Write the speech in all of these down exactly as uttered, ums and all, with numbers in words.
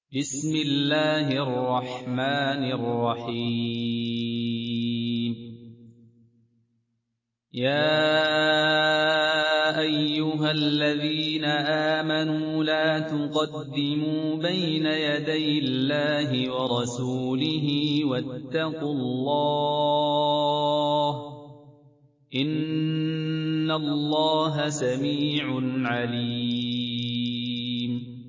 بسم الله الرحمن الرحيم يا أيها الذين آمنوا لا تقدموا بين يدي الله ورسوله واتقوا الله إن الله سميع عليم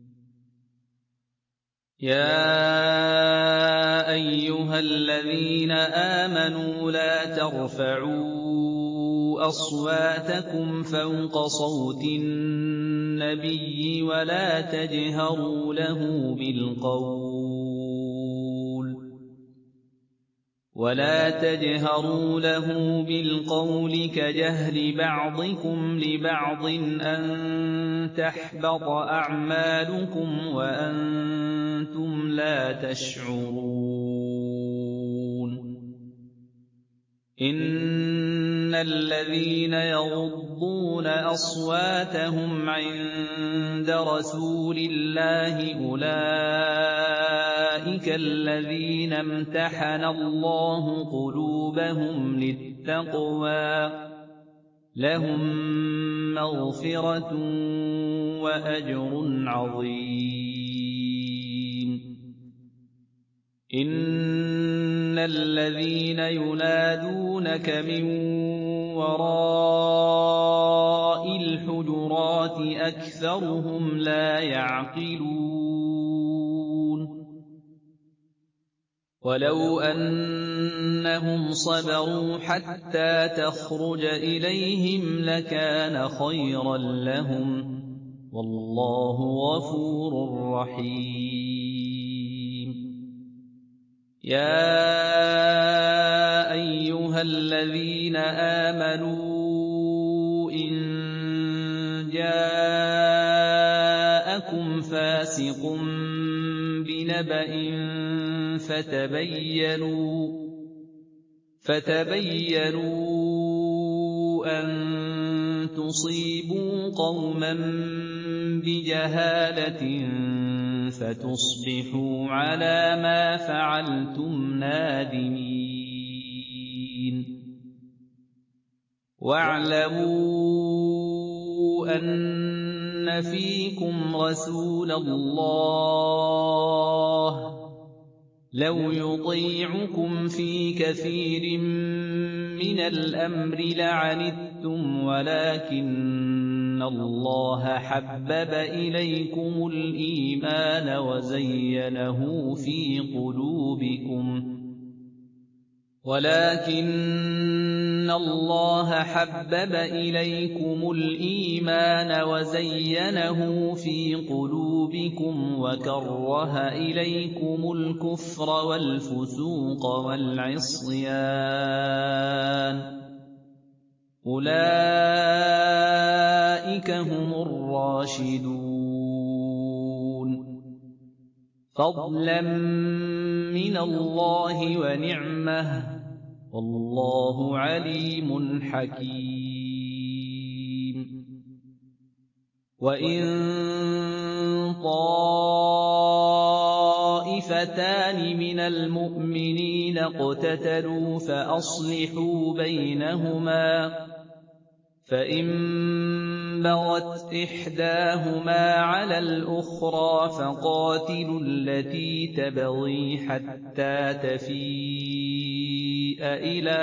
يا أيها الذين آمنوا لا ترفعوا أصواتكم فوق صوت النبي ولا تجهروا له بالقول ولا تجهروا له بالقول كجهر بعضكم لبعض أن تحبط أعمالكم وأنتم لا تشعرون إن الذين يغضون أصواتهم عند رسول الله أولئك الذين امتحن الله قلوبهم للتقوى لهم مغفرة وأجر عظيم إن الذين ينادونك من وراء الحجرات أكثرهم لا يعقلون ولو أنهم صبروا حتى تخرج إليهم لكان خيرا لهم والله غفور رحيم يا أيها الذين آمنوا إن جاءكم فاسق بنبأ فتبينوا فتبينوا أن تصيبوا قوما بجهالة فتصبحوا على ما فعلتم نادمين واعلموا أن فيكم رسول الله لو يطيعكم في كثير من الأمر لعنتم ولكن الله حبب إليكم الإيمان وزينه في قلوبكم ولكن الله حبب إليكم الإيمان وزينه في قلوبكم وكره إليكم الكفر والفسوق والعصيان أولئك هم الراشدون فضلا من الله ونعمه والله عليم حكيم وإن طائفتان من المؤمنين اقتتلوا فأصلحوا بينهما فإن بغت إحداهما على الأخرى فقاتلوا التي تبغي حتى تفيء إلى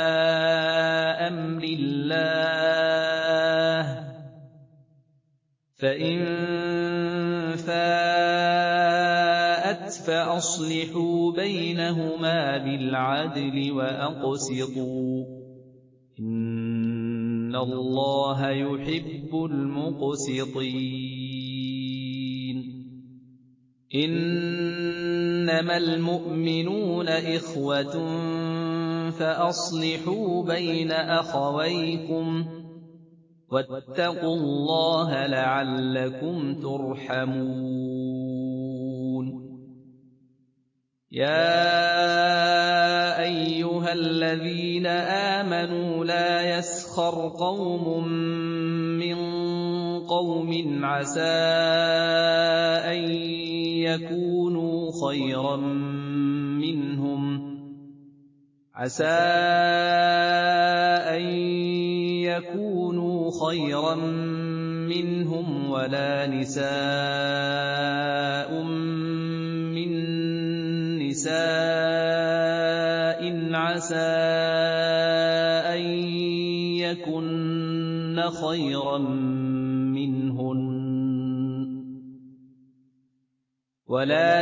أمر الله فإن فاءت فأصلحوا بينهما بالعدل وأقسطوا إن الله يحب المقسطين إنما المؤمنون إخوة فأصلحوا بين أخويكم واتقوا الله لعلكم ترحمون يا أيها الذين آمنوا لا يسخر قوم من قوم عسى أن يكونوا خيرا منهم عسى أن يكونوا خيرا منهم ولا نساء من نساء عسى أن يكن خيرا منهن ولا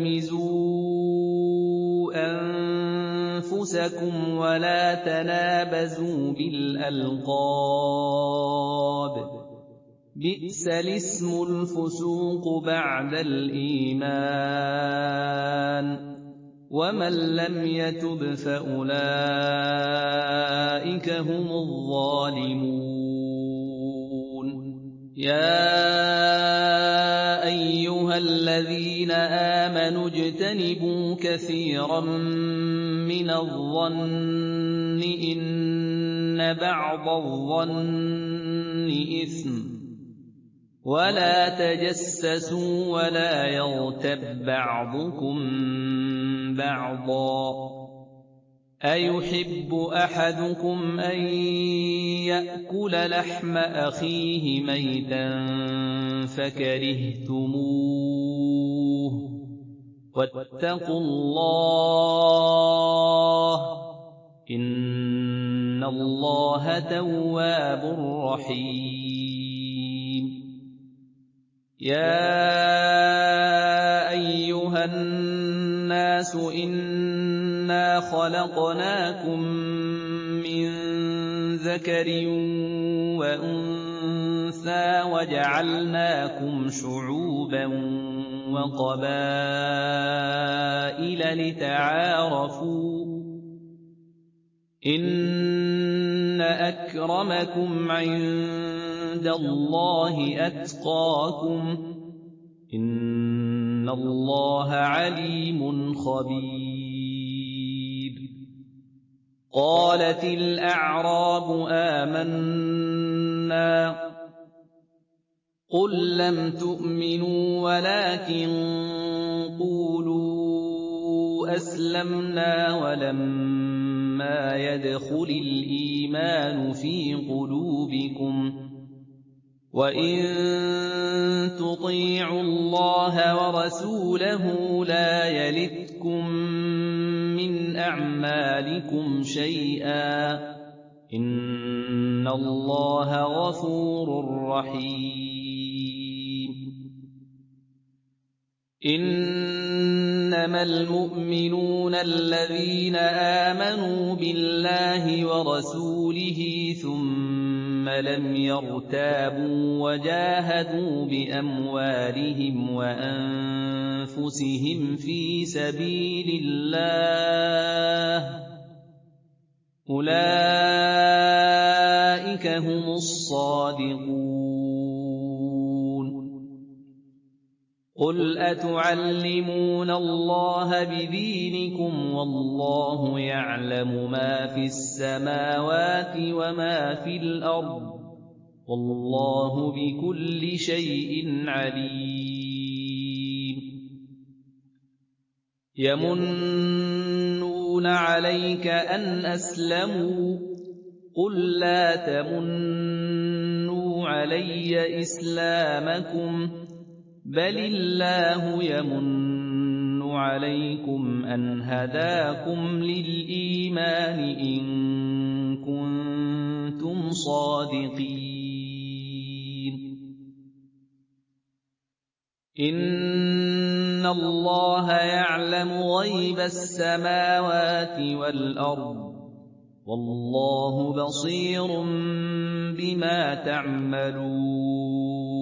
تلمزوا أنفسكم ولا تنابزوا بالألقاب بئس الاسم الفسوق بعد الإيمان ومن لم يتب فأولئك هم الظالمون يا أيها الذين آمنوا اجتنبوا كثيرا من الظن إن بعض الظن إثم ولا تجسسوا ولا يغتب بعضكم بعضا أيحب أحدكم أن يأكل لحم أخيه ميتا فكرهتموه واتقوا الله إن الله تواب رحيم يا أيها الناس إنا خلقناكم من ذكر وأنثى وجعلناكم شعوبا وقبائل لتعارفوا إن أكرمكم عند الله أتقاكم إن الله عليم خبير قالت الأعراب آمنا قل لم تؤمنوا ولكن قولوا أسلمنا ولما يدخل الإيمان في قلوبكم وإن تطيعوا الله ورسوله لا يلتكم من أعمالكم شيئا إن الله غفور رحيم إنما المؤمنون الذين آمنوا بالله ورسوله ثم لم يرتابوا وجاهدوا بأموالهم وأنفسهم في سبيل الله أولئك هم الصادقون قل أتعلمون الله بدينكم والله يعلم ما في السماوات وما في الأرض والله بكل شيء عليم يمنون عليك أن أسلموا قل لا تمنوا علي إسلامكم بل الله يمن عليكم أن هداكم للإيمان إن كنتم صادقين إن الله يعلم غيب السماوات والأرض والله بصير بما تعملون